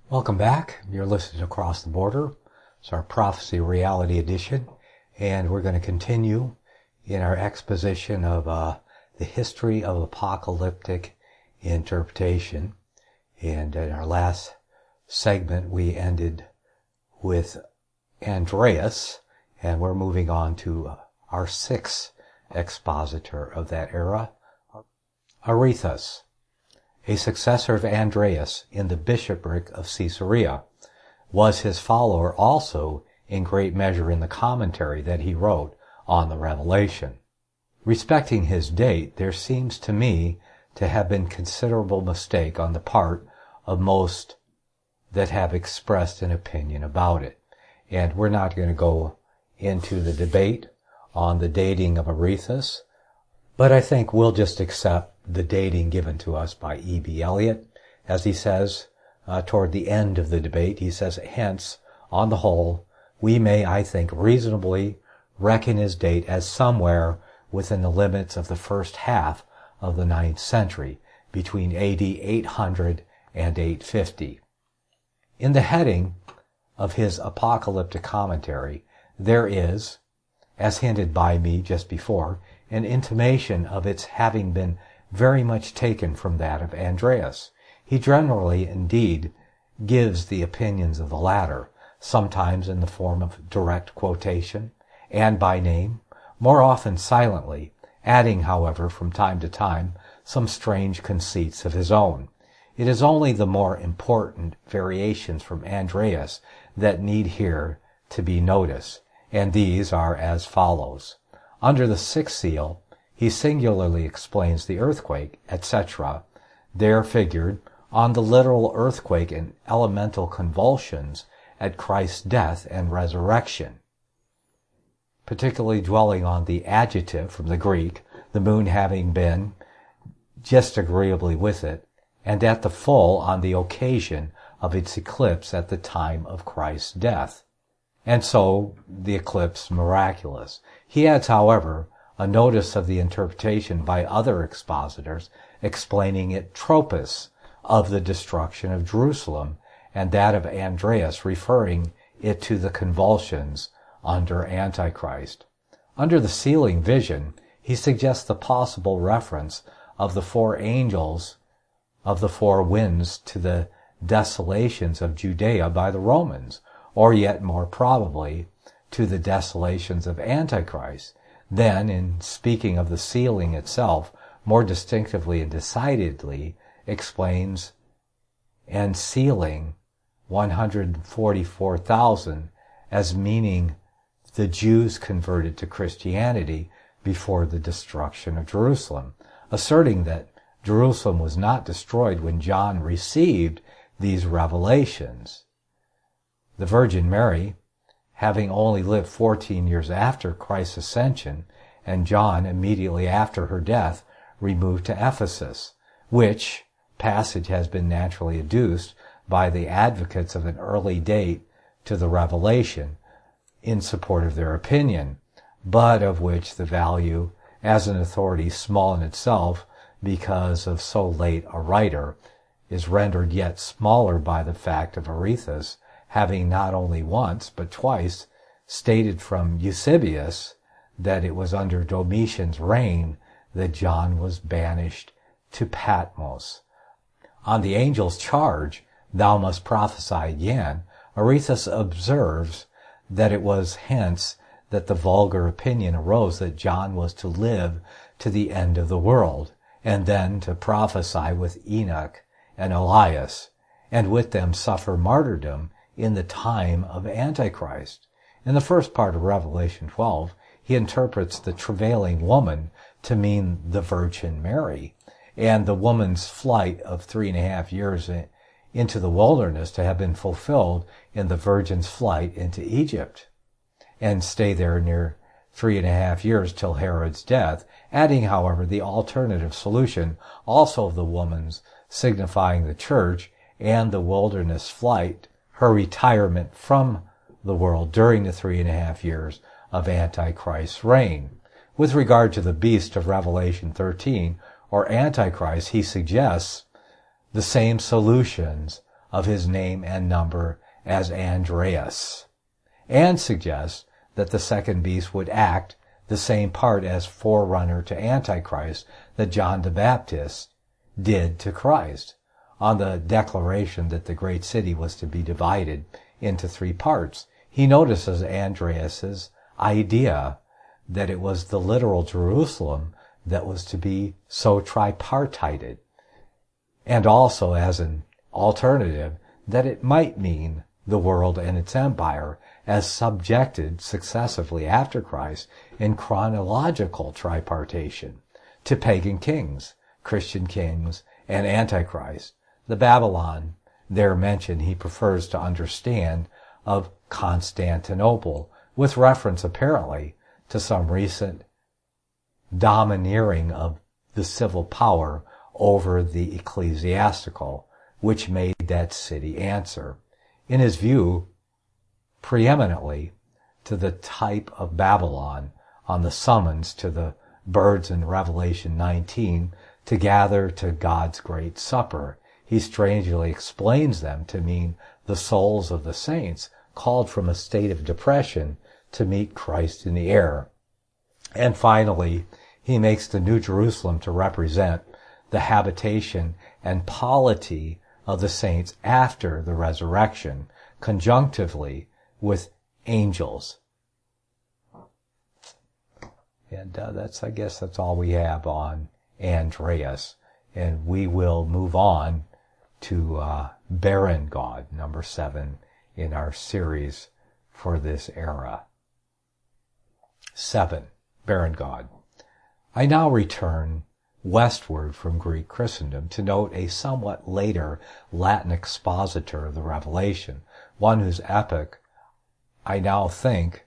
Welcome back. You're listening to Across the Border. It's our Prophecy Reality Edition, and we're going to continue in our exposition of the history of apocalyptic interpretation. And in our last segment, we ended with Andreas, and we're moving on to our sixth expositor of that era, Aretas, a successor of Andreas in the bishopric of Caesarea, was his follower also in great measure in the commentary that he wrote on the Revelation. Respecting his date, there seems to me to have been considerable mistake on the part of most that have expressed an opinion about it. And we're not going to go into the debate on the dating of Aretas, but I think we'll just accept the dating given to us by E.B. Elliott. As he says toward the end of the debate, he says, hence, on the whole, we may, I think, reasonably reckon his date as somewhere within the limits of the first half of the 9th century, between AD 800 and 850. In the heading of his apocalyptic commentary, there is, as hinted by me just before, an intimation of its having been very much taken from that of Andreas. He generally, indeed, gives the opinions of the latter, sometimes in the form of direct quotation, and by name, more often silently, adding, however, from time to time, some strange conceits of his own. It is only the more important variations from Andreas that need here to be noticed, and these are as follows. Under the sixth seal, he singularly explains the earthquake, etc., there figured on the literal earthquake and elemental convulsions at Christ's death and resurrection, particularly dwelling on the adjective from the Greek, the moon having been just agreeably with it, and at the full on the occasion of its eclipse at the time of Christ's death, and so the eclipse miraculous. He adds, however, a notice of the interpretation by other expositors, explaining it tropos, of the destruction of Jerusalem, and that of Andreas referring it to the convulsions under Antichrist. Under the sealing vision, he suggests the possible reference of the four angels of the four winds to the desolations of Judea by the Romans, or yet more probably to the desolations of Antichrist. Then, in speaking of the sealing itself, more distinctively and decidedly explains and sealing 144,000 as meaning the Jews converted to Christianity before the destruction of Jerusalem, asserting that Jerusalem was not destroyed when John received these revelations. The Virgin Mary, having only lived 14 years after Christ's ascension, and John immediately after her death, removed to Ephesus, which passage has been naturally adduced by the advocates of an early date to the revelation in support of their opinion, but of which the value as an authority small in itself because of so late a writer is rendered yet smaller by the fact of Aretas having not only once but twice stated from Eusebius that it was under Domitian's reign that John was banished to Patmos. On the angel's charge, "Thou must prophesy again," Aretas observes that it was hence that the vulgar opinion arose that John was to live to the end of the world, and then to prophesy with Enoch and Elias, and with them suffer martyrdom in the time of Antichrist. In the first part of Revelation 12, he interprets the travailing woman to mean the Virgin Mary, and the woman's flight of 3.5 years into the wilderness to have been fulfilled in the Virgin's flight into Egypt, and stay there near 3.5 years till Herod's death, adding, however, the alternative solution also of the woman's signifying the church and the wilderness flight, her retirement from the world during the 3.5 years of Antichrist's reign. With regard to the beast of Revelation 13, or Antichrist, he suggests the same solutions of his name and number as Andreas, and suggests that the second beast would act the same part as forerunner to Antichrist that John the Baptist did to Christ, on the declaration that the great city was to be divided into three parts. He notices Andreas's idea that it was the literal Jerusalem that was to be so tripartited, and also as an alternative that it might mean the world and its empire as subjected successively after Christ in chronological tripartition to pagan kings, Christian kings, and Antichrist. The Babylon there mentioned he prefers to understand of Constantinople, with reference apparently to some recent domineering of the civil power over the ecclesiastical, which made that city answer, in his view, preeminently to the type of Babylon on the summons to the birds in Revelation 19 to gather to God's great supper. He strangely explains them to mean the souls of the saints called from a state of depression to meet Christ in the air. And finally, he makes the New Jerusalem to represent the habitation and polity of the saints after the resurrection, conjunctively with angels. And I guess that's all we have on Andreas. And we will move on to barren God, number 7 in our series for this era. 7. Barren God. I now return westward from Greek Christendom to note a somewhat later Latin expositor of the Revelation, one whose epoch I now think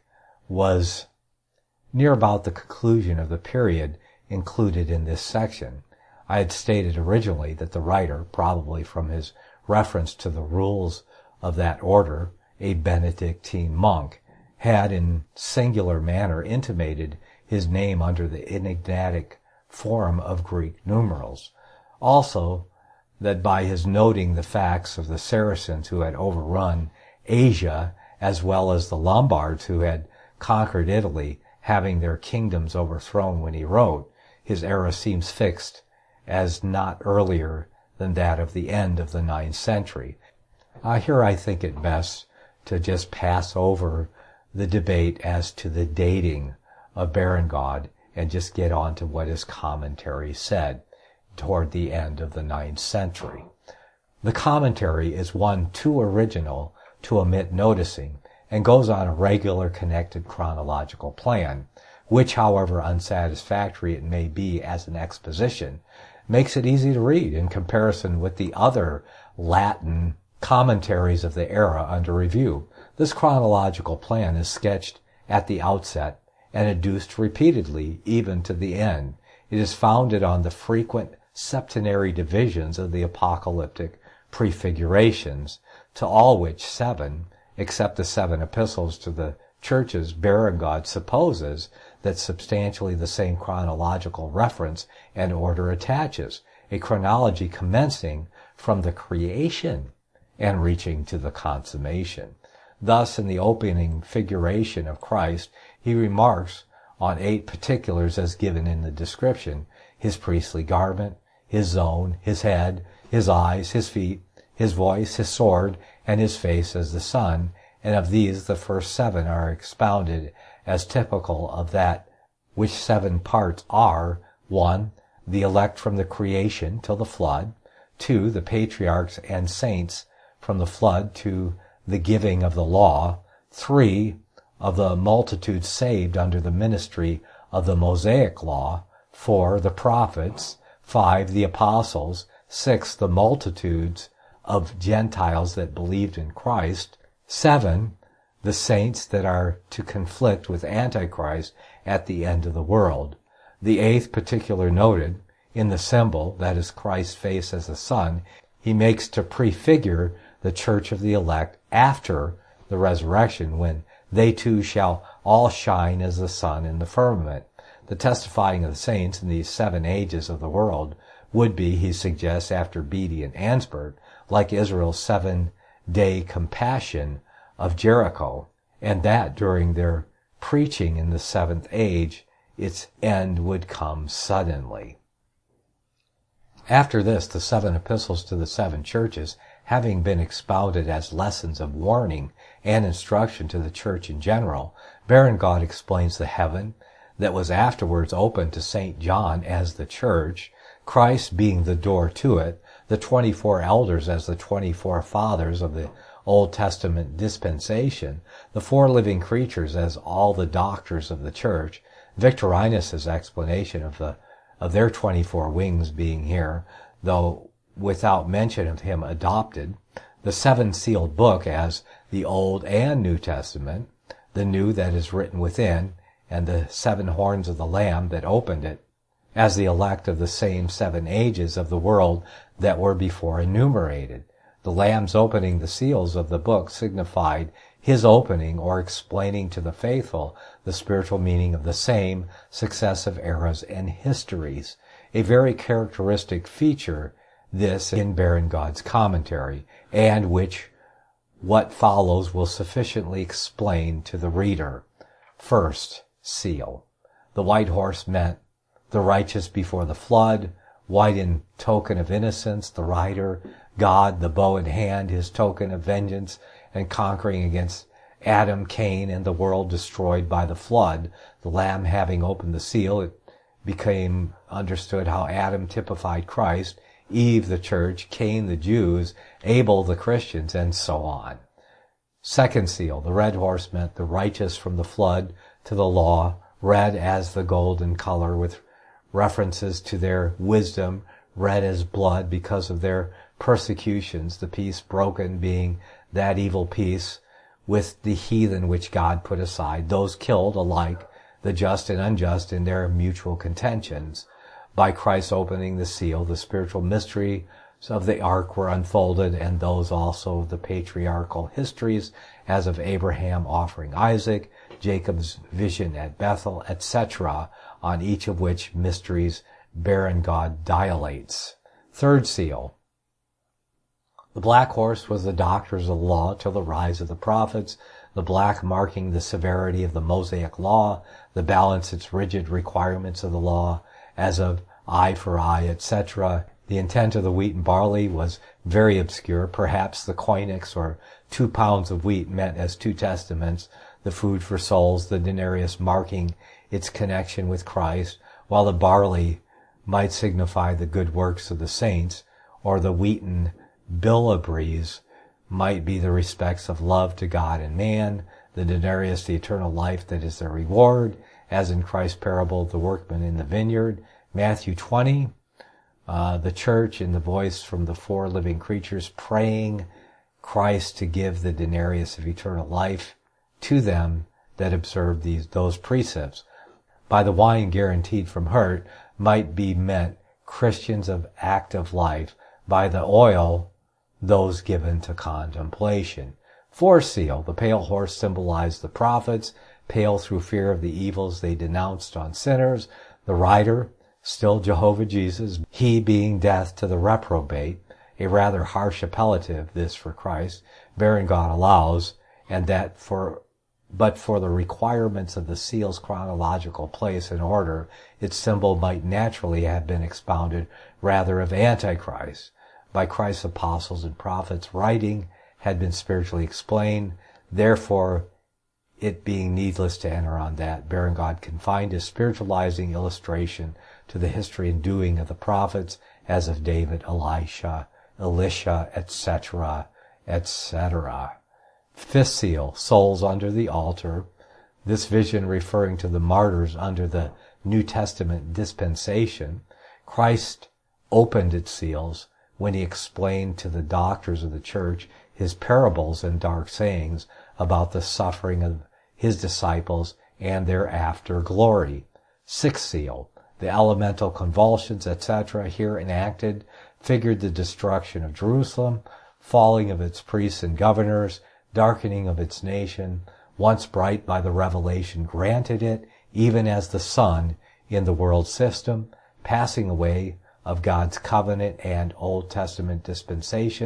was near about the conclusion of the period included in this section. I had stated originally that the writer, probably from his reference to the rules of that order, a Benedictine monk, had in singular manner intimated his name under the enigmatic form of Greek numerals. Also, that by his noting the facts of the Saracens who had overrun Asia, as well as the Lombards who had conquered Italy, having their kingdoms overthrown when he wrote, his era seems fixed as not earlier than that of the end of the 9th century. Here I think it best to just pass over the debate as to the dating of barren God and just get on to what his commentary said toward the end of the 9th century. The commentary is one too original to omit noticing and goes on a regular connected chronological plan, which, however unsatisfactory it may be as an exposition, makes it easy to read in comparison with the other Latin commentaries of the era under review. This chronological plan is sketched at the outset and adduced repeatedly even to the end. It is founded on the frequent septenary divisions of the apocalyptic prefigurations, to all which 7, except the 7 epistles to the churches, barren God supposes that substantially the same chronological reference and order attaches, a chronology commencing from the creation and reaching to the consummation. Thus, in the opening figuration of Christ, he remarks on 8 particulars as given in the description: his priestly garment, his zone, his head, his eyes, his feet, his voice, his sword, and his face as the sun, and of these the first 7 are expounded as typical of that which 7 parts are: 1. The elect from the creation till the flood. 2. The patriarchs and saints from the flood to the giving of the law. 3. Of the multitude saved under the ministry of the Mosaic law. 4. The prophets. 5. The apostles. 6. The multitudes of Gentiles that believed in Christ. 7. The saints that are to conflict with Antichrist at the end of the world. The 8th particular noted in the symbol, that is Christ's face as the sun, he makes to prefigure the church of the elect after the resurrection, when they too shall all shine as the sun in the firmament. The testifying of the saints in these 7 ages of the world would be, he suggests after Beattie and Ansbert, like Israel's 7-day compassion of Jericho, and that during their preaching in the seventh age, its end would come suddenly. After this, the 7 epistles to the 7 churches, having been expounded as lessons of warning and instruction to the church in general, Berengaud explains the heaven that was afterwards opened to St. John as the church, Christ being the door to it, the 24 elders as the 24 fathers of the Old Testament dispensation, the 4 living creatures as all the doctors of the church, Victorinus' explanation of their 24 wings being here, though without mention of him adopted, the 7 sealed book as the Old and New Testament, the new that is written within, and the 7 horns of the Lamb that opened it, as the elect of the same 7 ages of the world that were before enumerated. The Lamb's opening the seals of the book signified his opening or explaining to the faithful the spiritual meaning of the same successive eras and histories. A very characteristic feature, this in Berengaud's commentary, and which what follows will sufficiently explain to the reader. First seal. The white horse meant the righteous before the flood, white in token of innocence, the rider, God, the bow in hand, his token of vengeance and conquering against Adam, Cain, and the world destroyed by the flood. The Lamb having opened the seal, it became understood how Adam typified Christ, Eve the church, Cain the Jews, Abel the Christians, and so on. Second seal, the red horse meant the righteous from the flood to the law, red as the golden color with references to their wisdom, red as blood because of their persecutions, the peace broken being that evil peace with the heathen which God put aside, those killed alike, the just and unjust in their mutual contentions. By Christ opening the seal, the spiritual mysteries of the ark were unfolded, and those also of the patriarchal histories, as of Abraham offering Isaac, Jacob's vision at Bethel, etc., on each of which mysteries Berengaud dilates. Third seal. The black horse was the doctors of the law till the rise of the prophets, the black marking the severity of the Mosaic law, the balance its rigid requirements of the law, as of eye for eye, etc. The intent of the wheat and barley was very obscure. Perhaps the koinix, or 2 pounds of wheat, meant as 2 testaments, the food for souls, the denarius marking its connection with Christ, while the barley might signify the good works of the saints, or the wheaten bilibres might be the respects of love to God and man, the denarius the eternal life that is their reward, as in Christ's parable, the workman in the vineyard. Matthew 20, the church in the voice from the 4 living creatures praying Christ to give the denarius of eternal life to them that observe those precepts. By the wine guaranteed from hurt might be meant Christians of active life, by the oil those given to contemplation. Fourth seal, the pale horse symbolized the prophets, pale through fear of the evils they denounced on sinners. The rider, still Jehovah Jesus, he being death to the reprobate, a rather harsh appellative, this for Christ, Berengaud allows, and that but for the requirements of the seal's chronological place and order, its symbol might naturally have been expounded rather of Antichrist. By Christ's apostles and prophets, writing had been spiritually explained. Therefore, it being needless to enter on that, Berengaud confined his spiritualizing illustration to the history and doing of the prophets, as of David, Elisha, etc., etc. Fifth seal, souls under the altar. This vision referring to the martyrs under the New Testament dispensation. Christ opened its seals when he explained to the doctors of the church his parables and dark sayings about the suffering of his disciples and their after glory. Sixth seal, the elemental convulsions, etc., here enacted, figured the destruction of Jerusalem, falling of its priests and governors, darkening of its nation, once bright by the revelation granted it, even as the sun in the world system, passing away of God's covenant and Old Testament dispensation,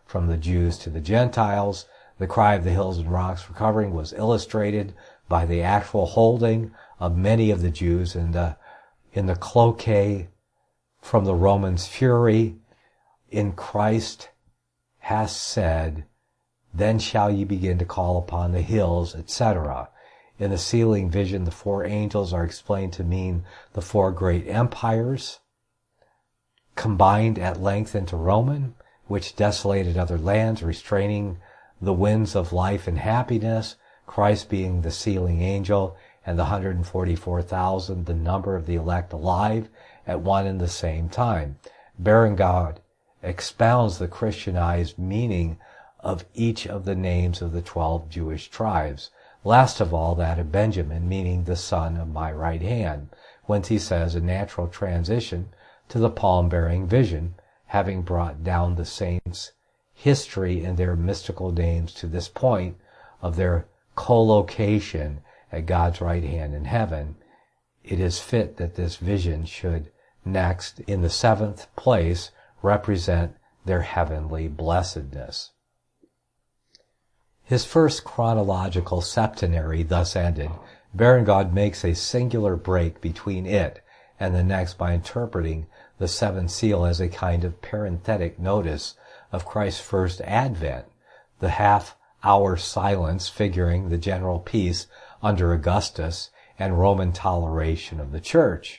from the Jews to the Gentiles. The cry of the hills and rocks for covering was illustrated by the actual holding of many of the Jews in the cloacae from the Romans' fury. In Christ has said, then shall ye begin to call upon the hills, etc. In the sealing vision, the four angels are explained to mean the four great empires, combined at length into Roman, which desolated other lands, restraining the winds of life and happiness, Christ being the sealing angel, and the 144,000, the number of the elect alive at one and the same time. Berengaud expounds the Christianized meaning of each of the names of the 12 Jewish tribes. Last of all, that of Benjamin, meaning the son of my right hand, whence he says a natural transition to the palm-bearing vision, having brought down the saints' history and their mystical names to this point of their collocation at God's right hand in heaven. It is fit that this vision should next, in the seventh place, represent their heavenly blessedness. His first chronological septenary thus ended, Berengaud makes a singular break between it and the next by interpreting the seventh seal as a kind of parenthetic notice of Christ's first advent, the half-hour silence figuring the general peace under Augustus and Roman toleration of the church,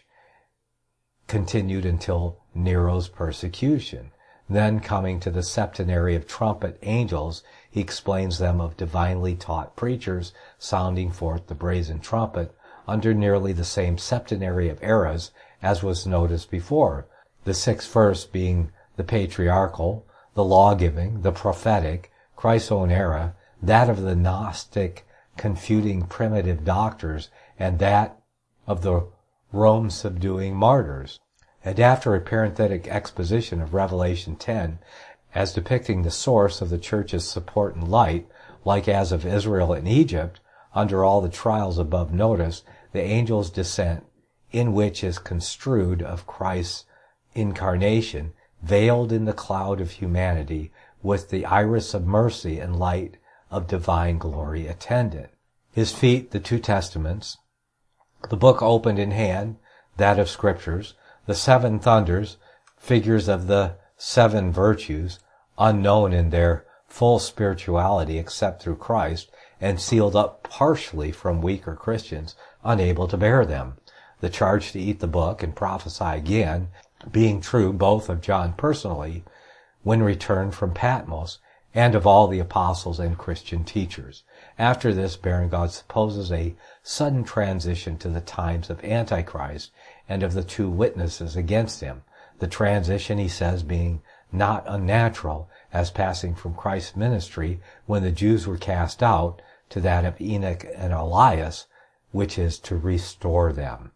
continued until Nero's persecution. Then, coming to the septenary of trumpet angels, he explains them of divinely taught preachers sounding forth the brazen trumpet under nearly the same septenary of eras as was noticed before, the sixth verse being the patriarchal, the law-giving, the prophetic, Christ's own era, that of the Gnostic, confuting primitive doctors, and that of the Rome-subduing martyrs. And after a parenthetic exposition of Revelation 10, as depicting the source of the church's support and light, like as of Israel and Egypt, under all the trials above noticed, the angel's descent, in which is construed of Christ's incarnation, veiled in the cloud of humanity, with the iris of mercy and light of divine glory attendant. His feet, the two testaments, the book opened in hand, that of Scriptures, the seven thunders, figures of the seven virtues, unknown in their full spirituality except through Christ, and sealed up partially from weaker Christians unable to bear them. The charge to eat the book and prophesy again, being true both of John personally, when returned from Patmos, and of all the apostles and Christian teachers. After this, Berengaud supposes a sudden transition to the times of Antichrist and of the two witnesses against him. The transition, he says, being not unnatural, as passing from Christ's ministry when the Jews were cast out to that of Enoch and Elias, which is to restore them.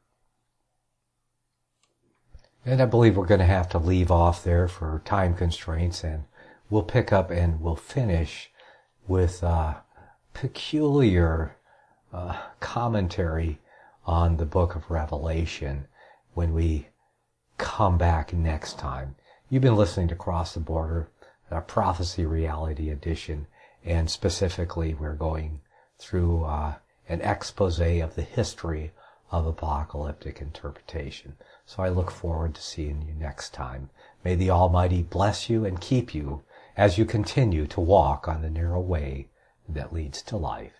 And I believe we're going to have to leave off there for time constraints, and we'll pick up and we'll finish with peculiar commentary on the book of Revelation when we come back next time. You've been listening to Cross the Border, Prophecy Reality Edition, and specifically we're going through an expose of the history of apocalyptic interpretation. So I look forward to seeing you next time. May the Almighty bless you and keep you as you continue to walk on the narrow way that leads to life.